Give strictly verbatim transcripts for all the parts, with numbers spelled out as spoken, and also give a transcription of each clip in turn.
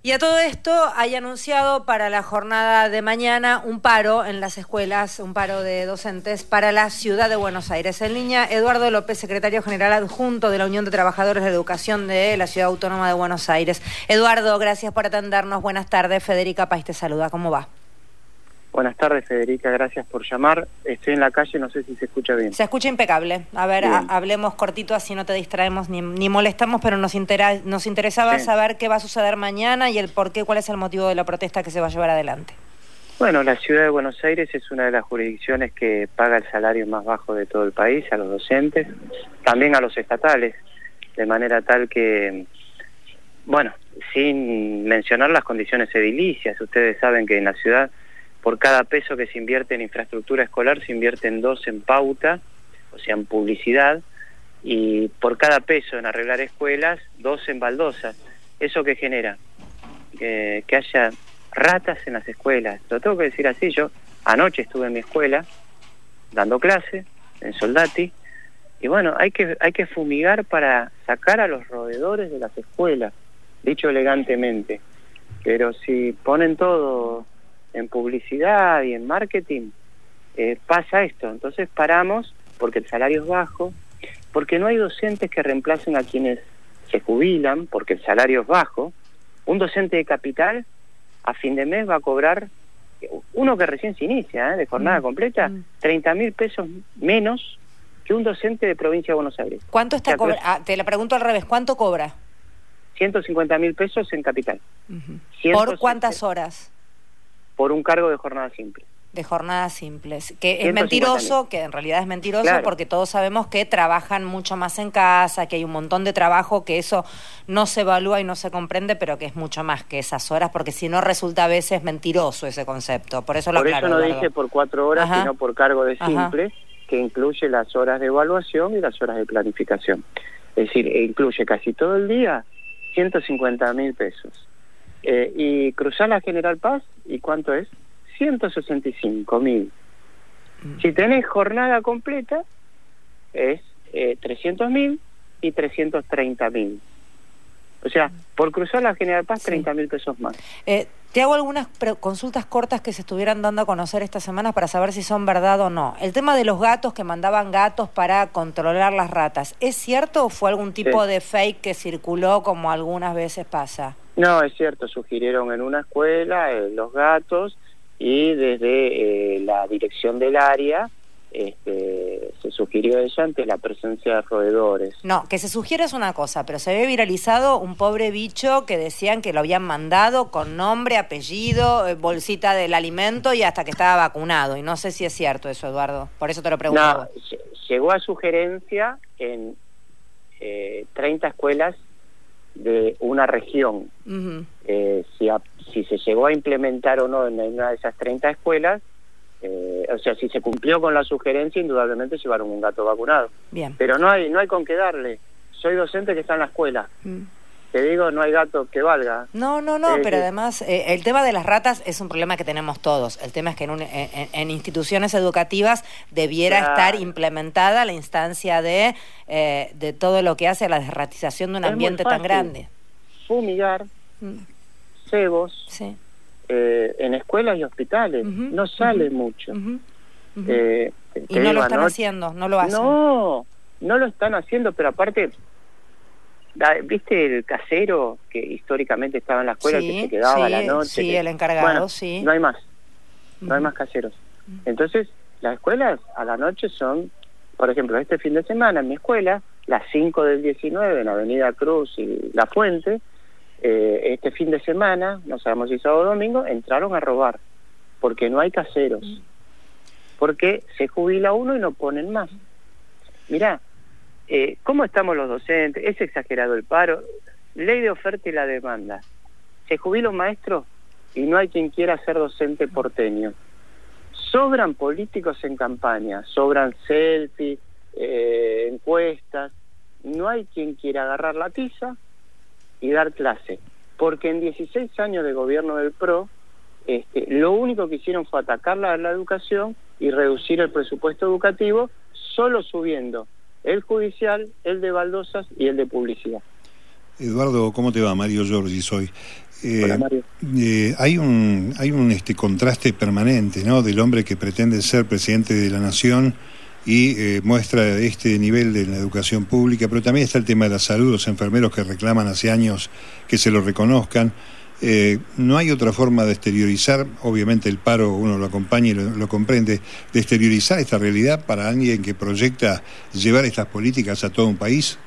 Y a todo esto hay anunciado para la jornada de mañana un paro en las escuelas, un paro de docentes para la ciudad de Buenos Aires. En línea, Eduardo López, secretario general adjunto de la Unión de Trabajadores de Educación de la Ciudad Autónoma de Buenos Aires. Eduardo, gracias por atendernos. Buenas tardes. Federica País te saluda. ¿Cómo va? Buenas tardes, Federica, gracias por llamar. Estoy en la calle, no sé si se escucha bien. Se escucha impecable. A ver, a, hablemos cortito, así no te distraemos ni, ni molestamos, pero nos, intera, nos interesaba sí. saber qué va a suceder mañana y el por qué, cuál es el motivo de la protesta que se va a llevar adelante. Bueno, la ciudad de Buenos Aires es una de las jurisdicciones que paga el salario más bajo de todo el país, a los docentes, también a los estatales, de manera tal que, bueno, sin mencionar las condiciones edilicias, ustedes saben que en la ciudad, por cada peso que se invierte en infraestructura escolar, se invierten dos en pauta, o sea, en publicidad, y por cada peso en arreglar escuelas, dos en baldosas. ¿Eso qué genera? Eh, que haya ratas en las escuelas. Lo tengo que decir así. Yo anoche estuve en mi escuela, dando clase, en Soldati, y bueno, hay que, hay que fumigar para sacar a los roedores de las escuelas, dicho elegantemente. Pero si ponen todo en publicidad y en marketing, eh, pasa esto. Entonces paramos porque el salario es bajo, porque no hay docentes que reemplacen a quienes se jubilan, porque el salario es bajo. Un docente de capital a fin de mes va a cobrar, uno que recién se inicia, ¿eh? de jornada mm. completa, mm. treinta mil pesos menos que un docente de provincia de Buenos Aires. ¿Cuánto está cobrando? Ah, te la pregunto al revés, ¿cuánto cobra? ciento cincuenta mil pesos en capital. Uh-huh. ¿Por cuántas horas? Por un cargo de jornada simple. De jornadas simples, que es mentiroso, que en realidad es mentiroso, claro, porque todos sabemos que trabajan mucho más en casa, que hay un montón de trabajo, que eso no se evalúa y no se comprende, pero que es mucho más que esas horas, porque si no resulta a veces mentiroso ese concepto. Por eso lo Por aclaro, eso no Eduardo. dije por cuatro horas, Ajá. sino por cargo de simple, Ajá. que incluye las horas de evaluación y las horas de planificación. Es decir, incluye casi todo el día ciento cincuenta mil pesos. Eh, y cruzar la General Paz, ¿y cuánto es? ciento sesenta y cinco mil. Mm. Si tenés jornada completa, es eh, trescientos mil y trescientos treinta mil. O sea, por cruzar la General Paz, sí. treinta mil pesos más. Eh, te hago algunas consultas cortas que se estuvieran dando a conocer esta semana para saber si son verdad o no. El tema de los gatos, que mandaban gatos para controlar las ratas, ¿es cierto o fue algún tipo sí. de fake que circuló como algunas veces pasa? No, es cierto, sugirieron en una escuela eh, los gatos, y desde eh, la dirección del área este, se sugirió eso ante la presencia de roedores. No, que se sugiere es una cosa, pero se ve viralizado un pobre bicho que decían que lo habían mandado con nombre, apellido, bolsita del alimento y hasta que estaba vacunado, y no sé si es cierto eso, Eduardo, por eso te lo pregunto. No, llegó a sugerencia en eh, treinta escuelas de una región. Uh-huh. eh, si, a, si se llegó a implementar o no en una de esas treinta escuelas, eh, o sea, si se cumplió con la sugerencia, indudablemente llevaron un gato vacunado. Bien. Pero no hay no hay con qué darle. Soy docente que está en la escuela. Uh-huh. Te digo, no hay gato que valga. No, no, no, eh, pero además eh, el tema de las ratas es un problema que tenemos todos. El tema es que en, un, en, en instituciones educativas debiera claro. estar implementada la instancia de, eh, de todo lo que hace a la desratización de un es ambiente tan grande. Fumigar, mm. cebos, sí. eh, en escuelas y hospitales. Uh-huh, no sale uh-huh, mucho. Uh-huh, uh-huh. Eh, y no digo, lo están no, haciendo, no lo hacen. No, no lo están haciendo, pero aparte... ¿Viste el casero que históricamente estaba en la escuela, sí, que se quedaba sí, a la noche? Sí, que... el encargado, bueno, sí. No hay más, no uh-huh. hay más caseros. Uh-huh. Entonces, las escuelas a la noche son, por ejemplo, este fin de semana en mi escuela, las cinco del diecinueve en Avenida Cruz y La Fuente, eh, este fin de semana, no sabemos si sábado o domingo, entraron a robar, porque no hay caseros. Uh-huh. Porque se jubila uno y no ponen más. Mirá, Eh, ¿cómo estamos los docentes? ¿Es exagerado el paro? Ley de oferta y la demanda. Se jubila un maestro y no hay quien quiera ser docente porteño. Sobran políticos en campaña, sobran selfies, eh, encuestas. No hay quien quiera agarrar la tiza y dar clase. Porque en dieciséis años de gobierno del P R O, este, lo único que hicieron fue atacar la, la educación y reducir el presupuesto educativo, solo subiendo el judicial, el de baldosas y el de publicidad. Eduardo, ¿cómo te va? Mario Giorgi soy. Eh, Hola, Mario. Eh, hay un hay un este contraste permanente, ¿no?, del hombre que pretende ser presidente de la nación y eh, muestra este nivel de la educación pública, pero también está el tema de la salud, los enfermeros que reclaman hace años que se lo reconozcan. Eh, no hay otra forma de exteriorizar, obviamente el paro uno lo acompaña y lo, lo comprende, de exteriorizar esta realidad para alguien que proyecta llevar estas políticas a todo un país.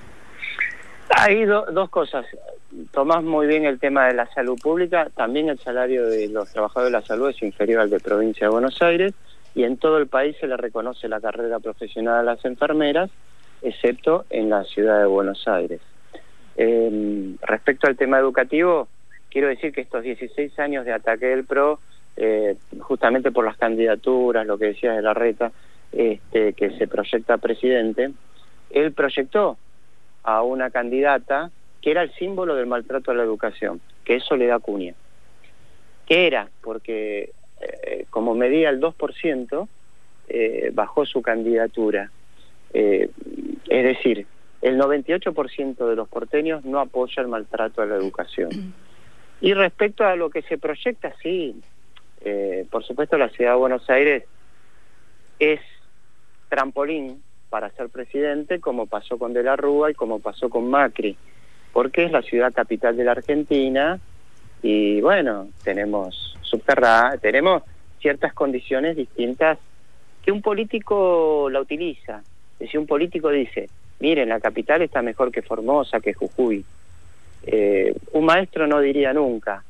Hay do, dos cosas. Tomás muy bien el tema de la salud pública. También el salario de los trabajadores de la salud es inferior al de provincia de Buenos Aires, y en todo el país se le reconoce la carrera profesional a las enfermeras, excepto en la ciudad de Buenos Aires. Eh, respecto al tema educativo, quiero decir que estos dieciséis años de ataque del P R O, eh, justamente por las candidaturas, lo que decía de Larreta, este, que se proyecta a presidente, él proyectó a una candidata que era el símbolo del maltrato a la educación, que es Soledad Acuña. ¿Qué era? Porque eh, como medía el dos por ciento, eh, bajó su candidatura. Eh, es decir, el noventa y ocho por ciento de los porteños no apoya el maltrato a la educación. Y respecto a lo que se proyecta, sí, eh, por supuesto la ciudad de Buenos Aires es trampolín para ser presidente, como pasó con De la Rúa y como pasó con Macri, porque es la ciudad capital de la Argentina y bueno, tenemos subterráneo, tenemos ciertas condiciones distintas que un político la utiliza. Es decir, un político dice, miren, la capital está mejor que Formosa, que Jujuy. Eh, un maestro no diría nunca,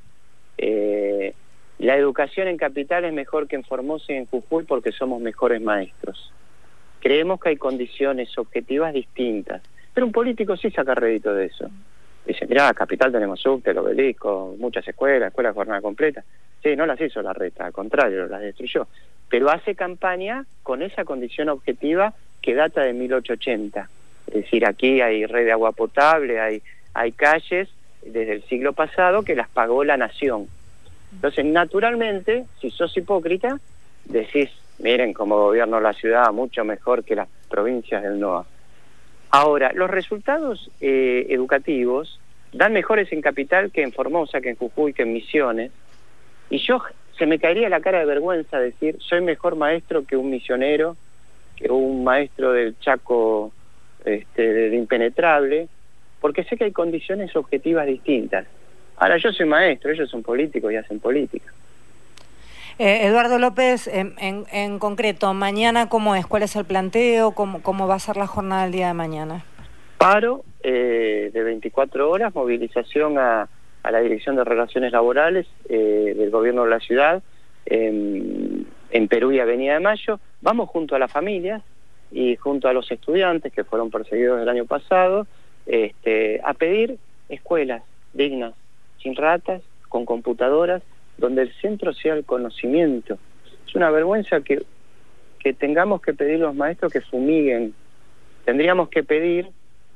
eh, la educación en capital es mejor que en Formosa y en Jujuy porque somos mejores maestros. Creemos que hay condiciones objetivas distintas, pero un político sí saca rédito de eso. Dice, mirá, capital tenemos subte, el Obelisco, muchas escuelas, escuelas de jornada completa. Sí, no las hizo Larreta, al contrario, las destruyó. Pero hace campaña con esa condición objetiva que data de mil ochocientos ochenta. Es decir, aquí hay red de agua potable, hay, hay calles desde el siglo pasado que las pagó la nación. Entonces, naturalmente, si sos hipócrita, decís, miren cómo gobierno la ciudad mucho mejor que las provincias del N O A. Ahora, los resultados eh, educativos dan mejores en Capital que en Formosa, que en Jujuy, que en Misiones. Y yo, se me caería la cara de vergüenza decir, soy mejor maestro que un misionero, que un maestro del Chaco este, de Impenetrable, porque sé que hay condiciones objetivas distintas. Ahora, yo soy maestro, ellos son políticos y hacen política. Eh, Eduardo López, en, en, en concreto, mañana, ¿cómo es? ¿Cuál es el planteo? ¿Cómo, cómo va a ser la jornada del día de mañana? Paro eh, de veinticuatro horas, movilización a, a la Dirección de Relaciones Laborales eh, del Gobierno de la Ciudad, en, en Perú y Avenida de Mayo. Vamos junto a las familias y junto a los estudiantes que fueron perseguidos el año pasado, este, a pedir escuelas dignas, sin ratas, con computadoras, donde el centro sea el conocimiento. Es una vergüenza que, que tengamos que pedir los maestros que fumiguen. Tendríamos que pedir,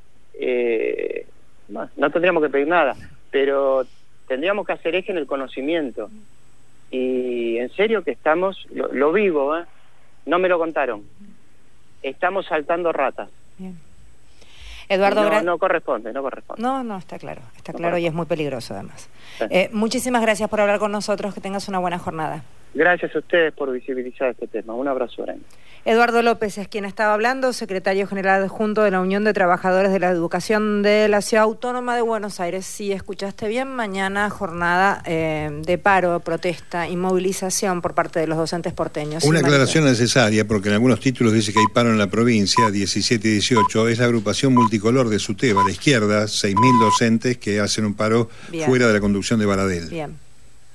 eh, no, no tendríamos que pedir nada, pero tendríamos que hacer eje en el conocimiento. Y en serio que estamos, lo, lo vivo, ¿eh? No me lo contaron. Estamos saltando ratas. Bien. Eduardo, no, no corresponde, no corresponde. No, no, está claro, está no claro y es muy peligroso además. Sí. Eh, muchísimas gracias por hablar con nosotros, que tengas una buena jornada. Gracias a ustedes por visibilizar este tema, un abrazo grande. Eduardo López es quien estaba hablando, secretario general adjunto de la Unión de Trabajadores de la Educación de la Ciudad Autónoma de Buenos Aires. Si escuchaste bien, mañana jornada eh, de paro, protesta y movilización por parte de los docentes porteños. Una aclaración necesaria, porque en algunos títulos dice que hay paro en la provincia, diecisiete y dieciocho, es la agrupación multicolor de SUTEBA, a la izquierda, seis mil docentes que hacen un paro bien fuera de la conducción de Baradel. Bien.